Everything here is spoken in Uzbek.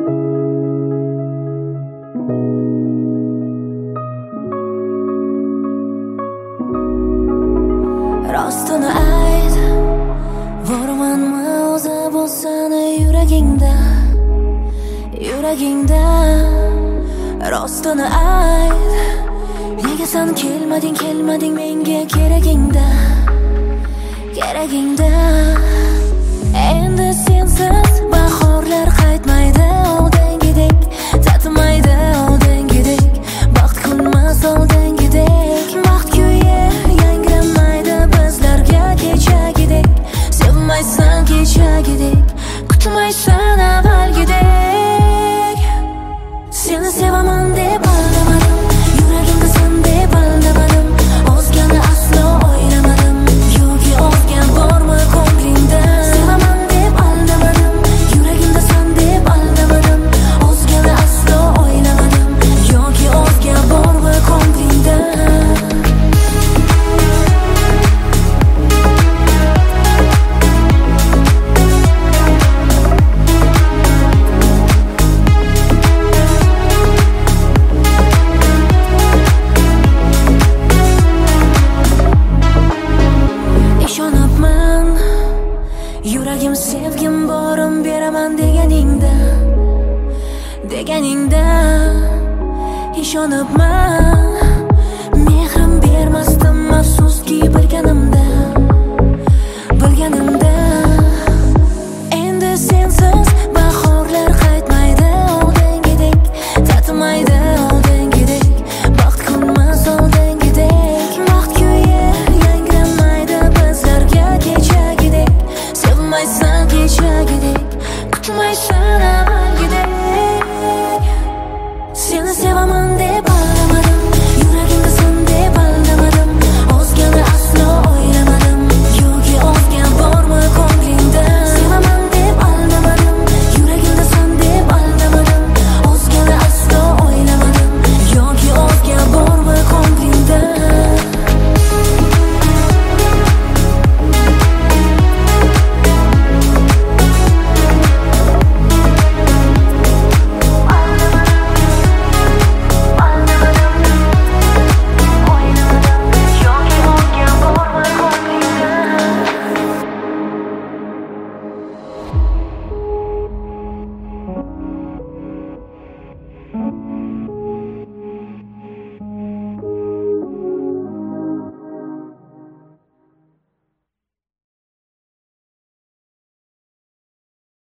Rostini ayt, bormanmi o'zi bo'lsani yuragingda, yuragingda. Rostini ayt, nega sen kelmading menga keragingda, keragingda. Endi sensiz bahorlar qaytmaydi, oldingidek tatmaydi, oldingidek baxt kunmas, oldingidek baxt kuyi yangramaydi bizlarga kechagidek. Sevmaysan kechagidek, kutmaysan avvalgidek. Seni sevaman deb aldamadim, yuragimda sen deb aldamadim. O'zgani aslo o'ylamadim, yo'q o'zga bormi ko'nglingda. Sevaman deb aldamadim, yuragimda sen deb aldamadim. O'zgani aslo o'ylamadim, yo'q o'zga bormi ko'nglingda. Ishonibman, yuragim sevgim borim beraman deganingda, deganingda. Ishonibman, mehrim bermasdim afsuski bilganimda, bilganimda.